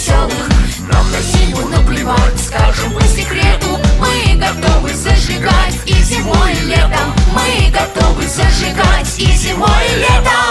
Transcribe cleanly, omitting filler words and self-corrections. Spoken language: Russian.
веселых. Нам на зиму наплевать, скажем по секрету, мы готовы зажигать и зимой, и летом. Мы готовы зажигать и зимой, и летом.